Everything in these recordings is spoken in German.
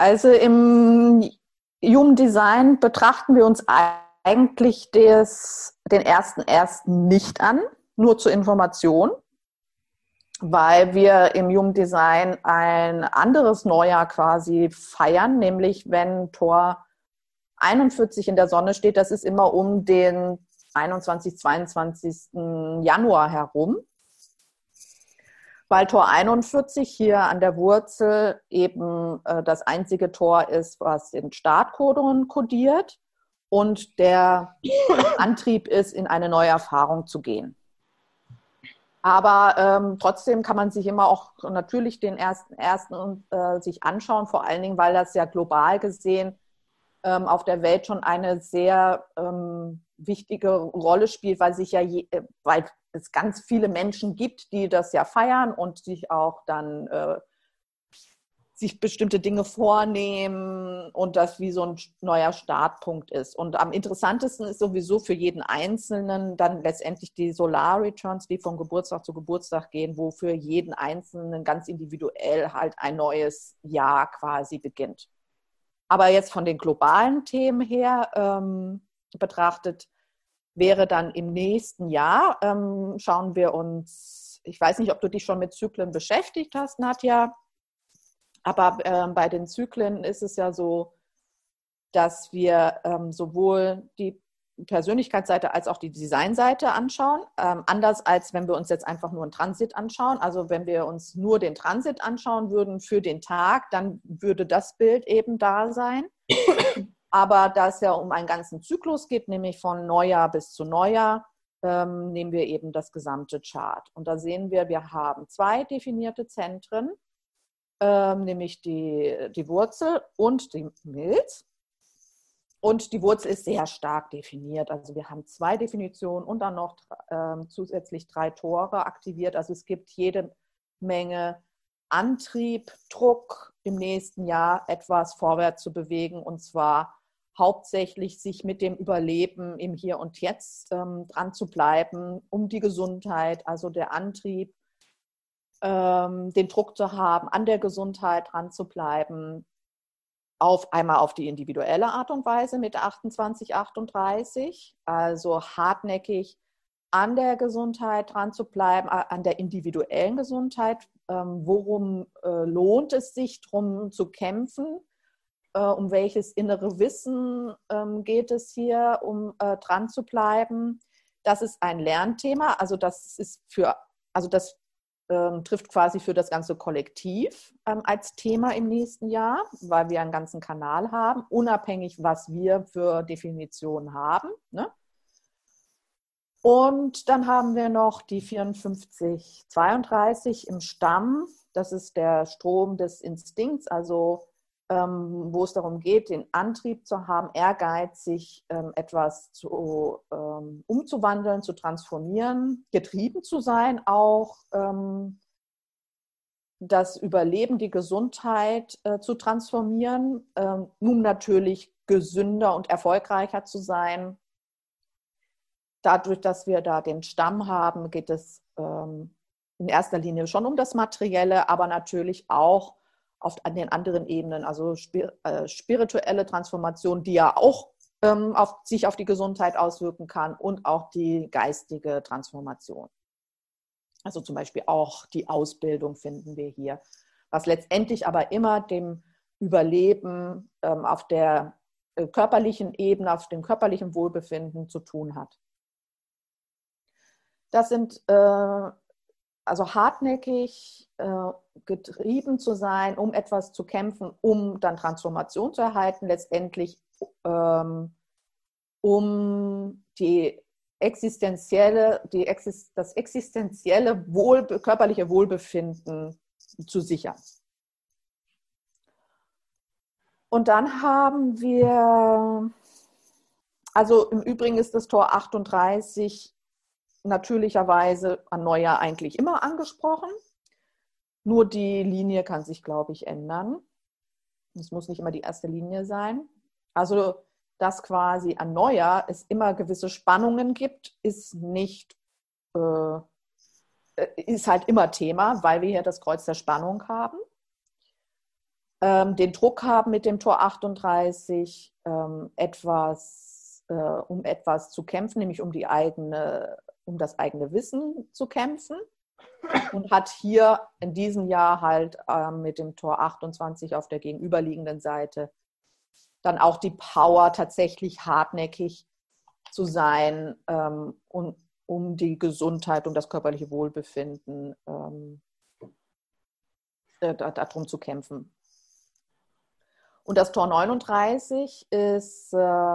Also im Human Design betrachten wir uns eigentlich den ersten nicht an, nur zur Information, weil wir im Human Design ein anderes Neujahr quasi feiern, nämlich wenn Tor 41 in der Sonne steht, das ist immer um den 21., 22. Januar herum, weil Tor 41 hier an der Wurzel eben das einzige Tor ist, was den Startcodon kodiert und der Antrieb ist, in eine neue Erfahrung zu gehen. Aber trotzdem kann man sich immer auch natürlich den ersten sich anschauen, vor allen Dingen, weil das ja global gesehen auf der Welt schon eine sehr wichtige Rolle spielt, weil weil es ganz viele Menschen gibt, die das ja feiern und sich auch dann sich bestimmte Dinge vornehmen und das wie so ein neuer Startpunkt ist. Und am interessantesten ist sowieso für jeden Einzelnen dann letztendlich die Solar Returns, die von Geburtstag zu Geburtstag gehen, wo für jeden Einzelnen ganz individuell halt ein neues Jahr quasi beginnt. Aber jetzt von den globalen Themen her betrachtet, wäre dann im nächsten Jahr, schauen wir uns, ich weiß nicht, ob du dich schon mit Zyklen beschäftigt hast, Nadja, aber bei den Zyklen ist es ja so, dass wir sowohl die Persönlichkeitsseite als auch die Designseite anschauen. Anders als wenn wir uns jetzt einfach nur einen Transit anschauen. Also wenn wir uns nur den Transit anschauen würden für den Tag, dann würde das Bild eben da sein. Aber da es ja um einen ganzen Zyklus geht, nämlich von Neujahr bis zu Neujahr, nehmen wir eben das gesamte Chart. Und da sehen wir haben 2 definierte Zentren, nämlich die Wurzel und die Milz. Und die Wurzel ist sehr stark definiert. Also wir haben 2 Definitionen und dann noch zusätzlich 3 Tore aktiviert. Also es gibt jede Menge Antrieb, Druck im nächsten Jahr etwas vorwärts zu bewegen, und zwar hauptsächlich sich mit dem Überleben im Hier und Jetzt dran zu bleiben, um die Gesundheit, also der Antrieb, den Druck zu haben, an der Gesundheit dran zu bleiben, einmal auf die individuelle Art und Weise mit 28, 38, also hartnäckig an der Gesundheit dran zu bleiben, an der individuellen Gesundheit. Worum lohnt es sich, drum zu kämpfen? Um welches innere Wissen geht es hier, um dran zu bleiben? Das ist ein Lernthema, also das trifft quasi für das ganze Kollektiv als Thema im nächsten Jahr, weil wir einen ganzen Kanal haben, unabhängig, was wir für Definitionen haben. Ne? Und dann haben wir noch die 54, 32 im Stamm. Das ist der Strom des Instinkts, also wo es darum geht, den Antrieb zu haben, ehrgeizig etwas umzuwandeln, zu transformieren, getrieben zu sein, auch das Überleben, die Gesundheit zu transformieren, um natürlich gesünder und erfolgreicher zu sein. Dadurch, dass wir da den Stamm haben, geht es in erster Linie schon um das Materielle, aber natürlich auch an den anderen Ebenen, also spirituelle Transformation, die ja auch sich auf die Gesundheit auswirken kann, und auch die geistige Transformation. Also zum Beispiel auch die Ausbildung finden wir hier, was letztendlich aber immer dem Überleben auf der körperlichen Ebene, auf dem körperlichen Wohlbefinden zu tun hat. Das sind also hartnäckig getrieben zu sein, um etwas zu kämpfen, um dann Transformation zu erhalten, letztendlich um das existenzielle körperliche Wohlbefinden zu sichern. Und dann haben wir, also im Übrigen ist das Tor 38 natürlicherweise an Neujahr eigentlich immer angesprochen. Nur die Linie kann sich, glaube ich, ändern. Es muss nicht immer die erste Linie sein. Also, dass quasi an Neujahr es immer gewisse Spannungen gibt, ist halt immer Thema, weil wir hier das Kreuz der Spannung haben. den Druck haben mit dem Tor 38, um etwas zu kämpfen, nämlich um das eigene Wissen zu kämpfen. Und hat hier in diesem Jahr halt mit dem Tor 28 auf der gegenüberliegenden Seite dann auch die Power, tatsächlich hartnäckig zu sein, um die Gesundheit, um das körperliche Wohlbefinden, darum zu kämpfen. Und das Tor 39 ist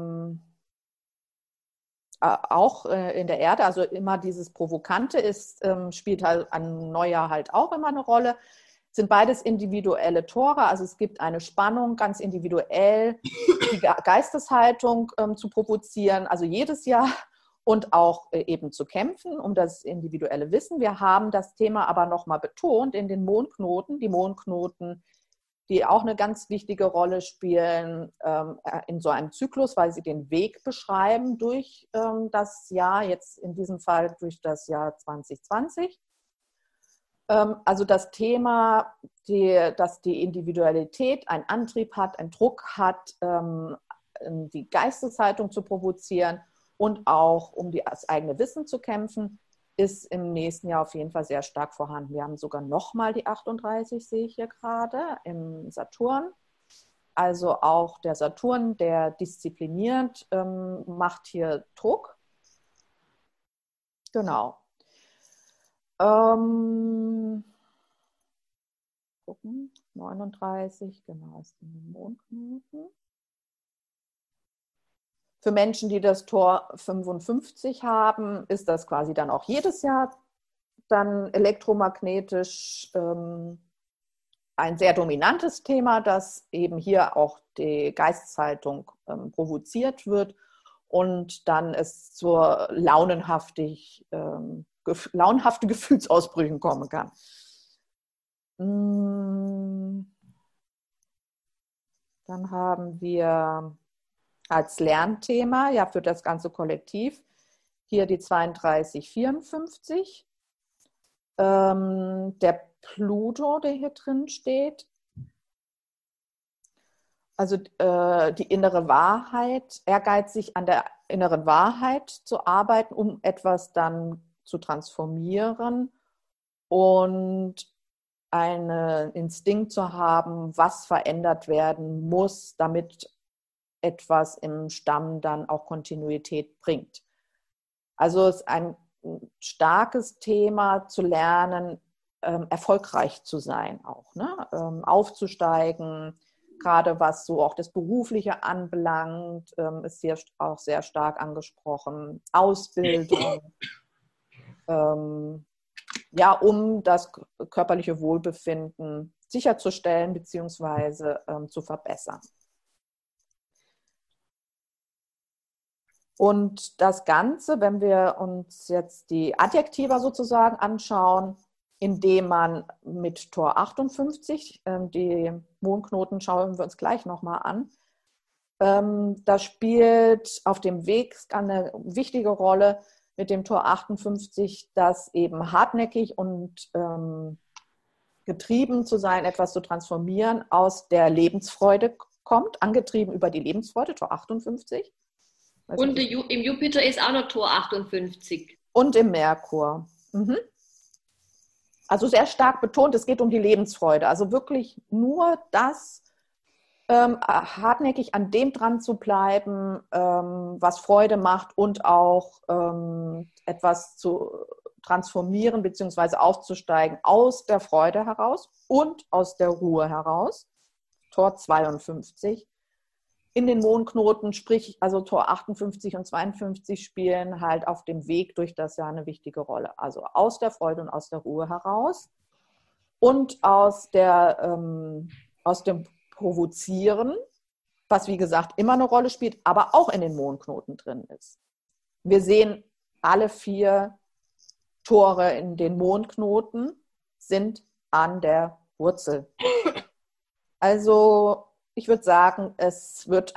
auch in der Erde, also immer dieses Provokante spielt halt an Neujahr halt auch immer eine Rolle. Sind beides individuelle Tore, also es gibt eine Spannung, ganz individuell die Geisteshaltung zu provozieren, also jedes Jahr, und auch eben zu kämpfen um das individuelle Wissen. Wir haben das Thema aber nochmal betont in den Mondknoten, die Mondknoten, die auch eine ganz wichtige Rolle spielen in so einem Zyklus, weil sie den Weg beschreiben durch das Jahr, jetzt in diesem Fall durch das Jahr 2020. Also das Thema, dass die Individualität einen Antrieb hat, einen Druck hat, die Geisteshaltung zu provozieren und auch um das eigene Wissen zu kämpfen, ist im nächsten Jahr auf jeden Fall sehr stark vorhanden. Wir haben sogar nochmal die 38, sehe ich hier gerade, im Saturn. Also auch der Saturn, der diszipliniert, macht hier Druck. Genau. Gucken, 39, genau, ist ein Mondknoten. Für Menschen, die das Tor 55 haben, ist das quasi dann auch jedes Jahr dann elektromagnetisch ein sehr dominantes Thema, das eben hier auch die Geisteshaltung provoziert wird und dann es zur launenhaften Gefühlsausbrüchen kommen kann. Dann haben wir als Lernthema, ja, für das ganze Kollektiv, hier die 3254. Der Pluto, der hier drin steht. Also die innere Wahrheit, ehrgeizig an der inneren Wahrheit zu arbeiten, um etwas dann zu transformieren und einen Instinkt zu haben, was verändert werden muss, damit etwas im Stamm dann auch Kontinuität bringt. Also es ist ein starkes Thema zu lernen, erfolgreich zu sein auch, ne? Aufzusteigen, gerade was so auch das Berufliche anbelangt, ist hier auch sehr stark angesprochen. Ausbildung, ja, um das körperliche Wohlbefinden sicherzustellen bzw. zu verbessern. Und das Ganze, wenn wir uns jetzt die Adjektiva sozusagen anschauen, indem man mit Tor 58, die Mondknoten schauen wir uns gleich nochmal an, da spielt auf dem Weg eine wichtige Rolle mit dem Tor 58, das eben hartnäckig und getrieben zu sein, etwas zu transformieren, aus der Lebensfreude kommt, angetrieben über die Lebensfreude, Tor 58. Und im Jupiter ist auch noch Tor 58. Und im Merkur. Mhm. Also sehr stark betont, es geht um die Lebensfreude. Also wirklich nur das, hartnäckig an dem dran zu bleiben, was Freude macht und auch etwas zu transformieren bzw. aufzusteigen aus der Freude heraus und aus der Ruhe heraus. Tor 52. In den Mondknoten, sprich also Tor 58 und 52 spielen halt auf dem Weg durch das Jahr eine wichtige Rolle. Also aus der Freude und aus der Ruhe heraus und aus dem Provozieren, was wie gesagt immer eine Rolle spielt, aber auch in den Mondknoten drin ist. Wir sehen, alle 4 Tore in den Mondknoten sind an der Wurzel. Also ich würde sagen, es wird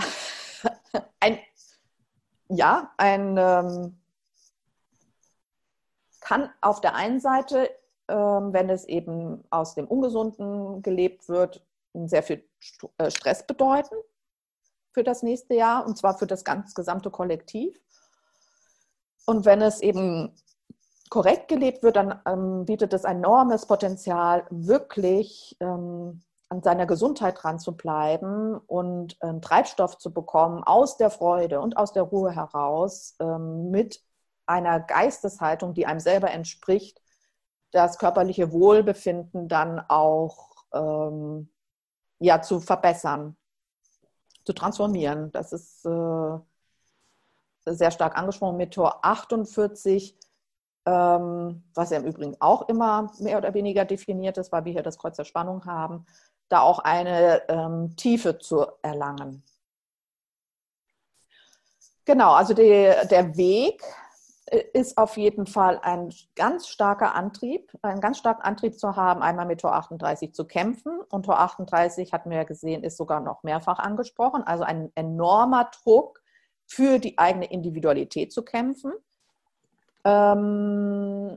kann auf der einen Seite, wenn es eben aus dem Ungesunden gelebt wird, ein sehr viel Stress bedeuten für das nächste Jahr, und zwar für das gesamte Kollektiv. Und wenn es eben korrekt gelebt wird, dann bietet es ein enormes Potenzial, wirklich an seiner Gesundheit dran zu bleiben und Treibstoff zu bekommen aus der Freude und aus der Ruhe heraus, mit einer Geisteshaltung, die einem selber entspricht, das körperliche Wohlbefinden dann auch zu verbessern, zu transformieren. Das ist sehr stark angesprochen mit Tor 48, was ja im Übrigen auch immer mehr oder weniger definiert ist, weil wir hier das Kreuz der Spannung haben, da auch eine Tiefe zu erlangen. Genau, also der Weg ist auf jeden Fall ein ganz starker Antrieb, einen ganz starken Antrieb zu haben, einmal mit Tor 38 zu kämpfen. Und Tor 38, hatten wir ja gesehen, ist sogar noch mehrfach angesprochen, also ein enormer Druck für die eigene Individualität zu kämpfen. Dann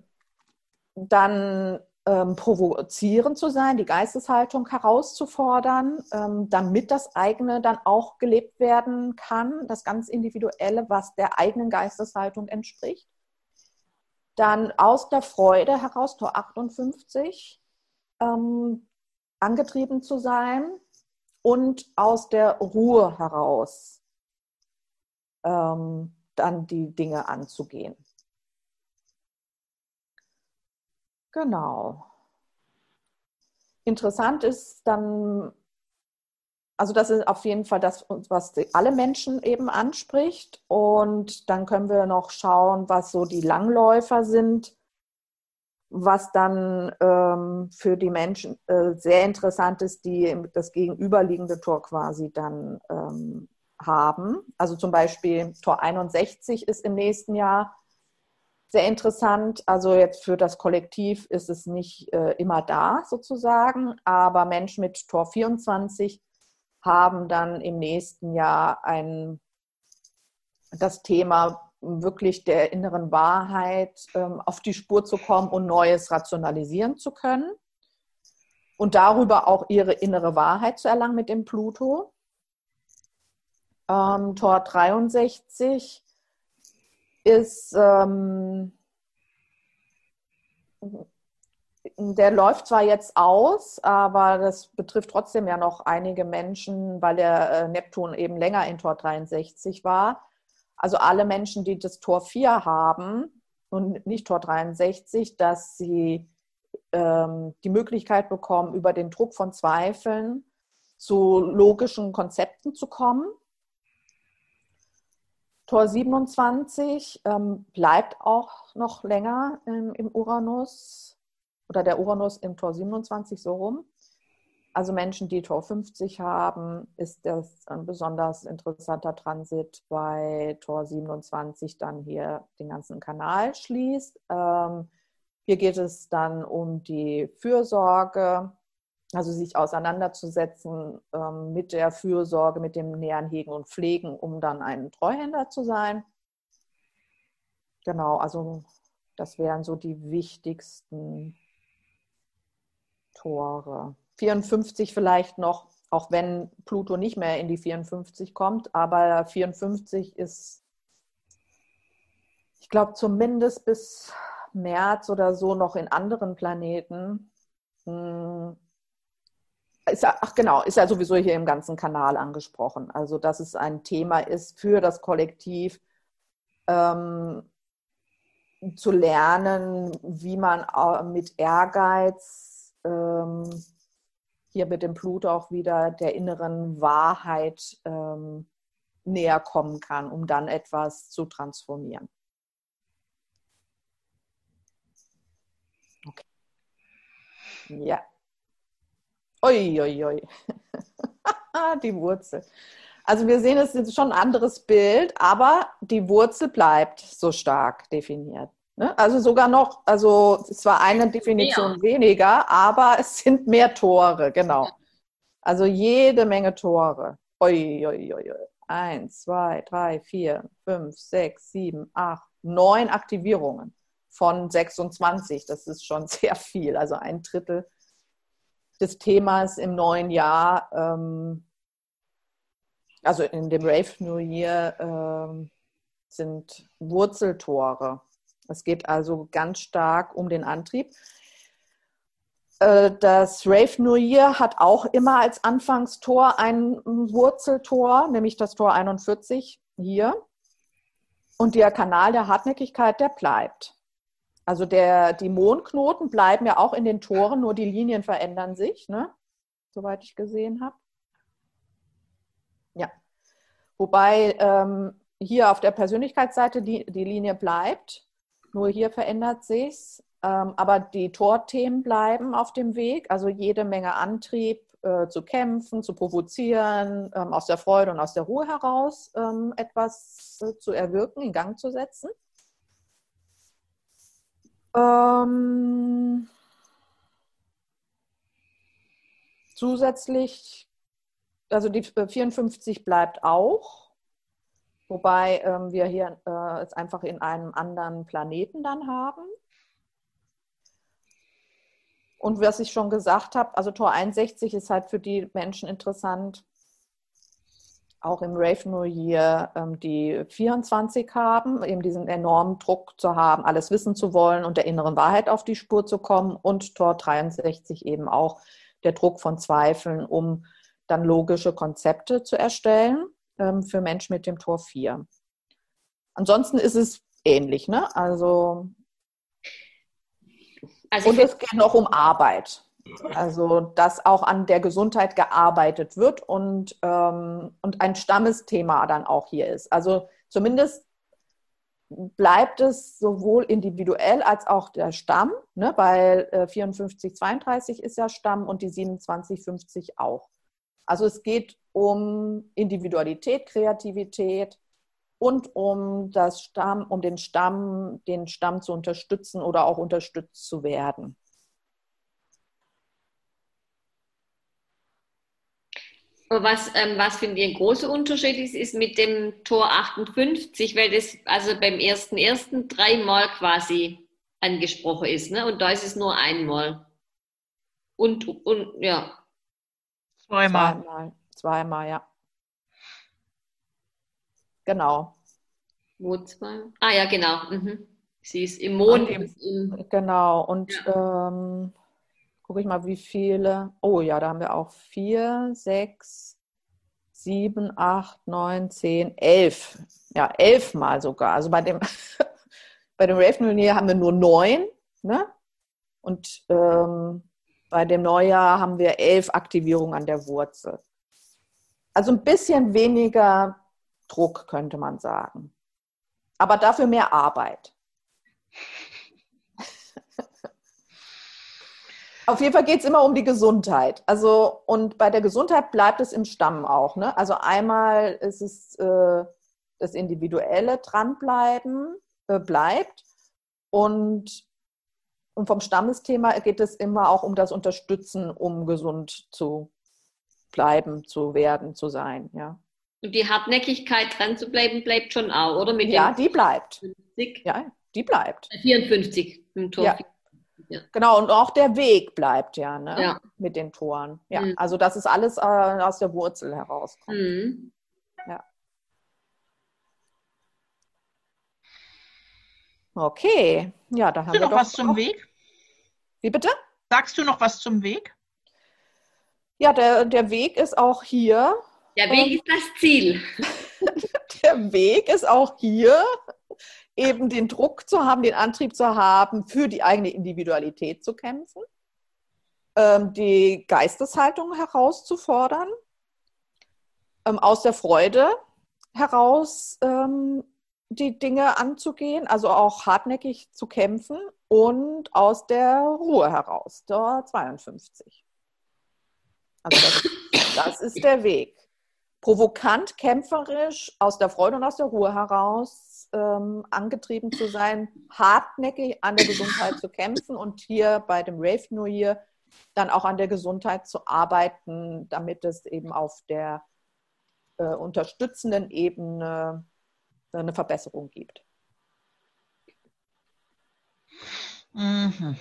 provozierend zu sein, die Geisteshaltung herauszufordern, damit das eigene dann auch gelebt werden kann, das ganz Individuelle, was der eigenen Geisteshaltung entspricht. Dann aus der Freude heraus, Tor 58, angetrieben zu sein und aus der Ruhe heraus dann die Dinge anzugehen. Genau. Interessant ist dann, also das ist auf jeden Fall das, was alle Menschen eben anspricht. Und dann können wir noch schauen, was so die Langläufer sind, was dann für die Menschen sehr interessant ist, die das gegenüberliegende Tor quasi dann haben. Also zum Beispiel Tor 61 ist im nächsten Jahr sehr interessant. Also jetzt für das Kollektiv ist es nicht immer da sozusagen, aber Menschen mit Tor 24 haben dann im nächsten Jahr das Thema wirklich der inneren Wahrheit auf die Spur zu kommen und Neues rationalisieren zu können und darüber auch ihre innere Wahrheit zu erlangen mit dem Pluto. Tor 63 ist, der läuft zwar jetzt aus, aber das betrifft trotzdem ja noch einige Menschen, weil der Neptun eben länger in Tor 63 war. Also alle Menschen, die das Tor 4 haben und nicht Tor 63, dass sie die Möglichkeit bekommen, über den Druck von Zweifeln zu logischen Konzepten zu kommen. Tor 27 bleibt auch noch länger im Uranus oder der Uranus im Tor 27 so rum. Also Menschen, die Tor 50 haben, ist das ein besonders interessanter Transit, weil Tor 27 dann hier den ganzen Kanal schließt. Hier geht es dann um die Fürsorge, also sich auseinanderzusetzen mit der Fürsorge, mit dem Nähern, Hegen und Pflegen, um dann ein Treuhänder zu sein. Genau, also das wären so die wichtigsten Tore. 54 vielleicht noch, auch wenn Pluto nicht mehr in die 54 kommt, aber 54 ist, ich glaube, zumindest bis März oder so noch in anderen Planeten. Ist ja sowieso hier im ganzen Kanal angesprochen. Also, dass es ein Thema ist für das Kollektiv, zu lernen, wie man mit Ehrgeiz, hier mit dem Pluto auch wieder der inneren Wahrheit näher kommen kann, um dann etwas zu transformieren. Okay. Ja. Ui, ui, ui. Die Wurzel. Also wir sehen, es ist schon ein anderes Bild, aber die Wurzel bleibt so stark definiert. Ne? Also sogar noch, also es war eine Definition weniger, aber es sind mehr Tore, genau. Also jede Menge Tore. Ui, ui, ui, ui. 1, 2, 3, 4, 5, 6, 7, 8, 9 Aktivierungen von 26. Das ist schon sehr viel, also ein Drittel des Themas im neuen Jahr, also in dem Rave New Year, sind Wurzeltore. Es geht also ganz stark um den Antrieb. Das Rave New Year hat auch immer als Anfangstor ein Wurzeltor, nämlich das Tor 41 hier. Und der Kanal der Hartnäckigkeit, der bleibt. Also die Mondknoten bleiben ja auch in den Toren, nur die Linien verändern sich, ne? Soweit ich gesehen habe. Ja. Wobei hier auf der Persönlichkeitsseite die Linie bleibt, nur hier verändert sich's. Aber die Torthemen bleiben auf dem Weg, also jede Menge Antrieb zu kämpfen, zu provozieren, aus der Freude und aus der Ruhe heraus etwas zu erwirken, in Gang zu setzen. Zusätzlich, also die 54 bleibt auch, wobei wir hier es einfach in einem anderen Planeten dann haben. Und was ich schon gesagt habe, also Tor 61 ist halt für die Menschen interessant, auch im Rave New Year, die 24 haben, eben diesen enormen Druck zu haben, alles wissen zu wollen und der inneren Wahrheit auf die Spur zu kommen. Und Tor 63 eben auch der Druck von Zweifeln, um dann logische Konzepte zu erstellen für Menschen mit dem Tor 4. Ansonsten ist es ähnlich, ne? Also und es geht noch um Arbeit. Also, dass auch an der Gesundheit gearbeitet wird und ein Stammesthema dann auch hier ist. Also zumindest bleibt es sowohl individuell als auch der Stamm, ne, weil 54, 32 ist ja Stamm und die 27, 50 auch. Also es geht um Individualität, Kreativität und um den Stamm zu unterstützen oder auch unterstützt zu werden. Was finde ich ein großer Unterschied ist mit dem Tor 58, weil das also beim 1.1. 3-mal quasi angesprochen ist, ne? Und da ist es nur einmal. Und ja. Zweimal, ja. Genau. Wo zwei? Ah ja, genau. Mhm. Sie ist im Mond. Genau. Und ja. Gucke ich mal, wie viele. Oh ja, da haben wir auch 4, 6, 7, 8, 9, 10, 11. Ja, 11 Mal sogar. Also bei dem Rave New Year haben wir nur 9. Ne? Und bei dem Neujahr haben wir 11 Aktivierungen an der Wurzel. Also ein bisschen weniger Druck, könnte man sagen. Aber dafür mehr Arbeit. Auf jeden Fall geht es immer um die Gesundheit. Also, und bei der Gesundheit bleibt es im Stamm auch. Ne? Also einmal ist es das Individuelle dranbleiben, bleibt. Und vom Stammesthema geht es immer auch um das Unterstützen, um gesund zu bleiben, zu werden, zu sein. Ja. Und die Hartnäckigkeit dran zu bleiben, bleibt schon auch, oder? Mit ja, die bleibt. 50? Ja, die bleibt. 54 im Tor. Ja. Ja. Genau, und auch der Weg bleibt ja, ne? Ja. Mit den Toren. Ja, also das ist alles aus der Wurzel herauskommt. Ja. Okay, ja, da haben wir noch doch was zum Weg? Wie bitte? Sagst du noch was zum Weg? Ja, der Weg ist auch hier. Der Weg ist das Ziel. Der Weg ist auch hier, eben den Druck zu haben, den Antrieb zu haben, für die eigene Individualität zu kämpfen, die Geisteshaltung herauszufordern, aus der Freude heraus die Dinge anzugehen, also auch hartnäckig zu kämpfen und aus der Ruhe heraus, der 52. Also das ist der Weg. Provokant, kämpferisch, aus der Freude und aus der Ruhe heraus angetrieben zu sein, hartnäckig an der Gesundheit zu kämpfen und hier bei dem Rave New Year dann auch an der Gesundheit zu arbeiten, damit es eben auf der unterstützenden Ebene eine Verbesserung gibt. Mhm.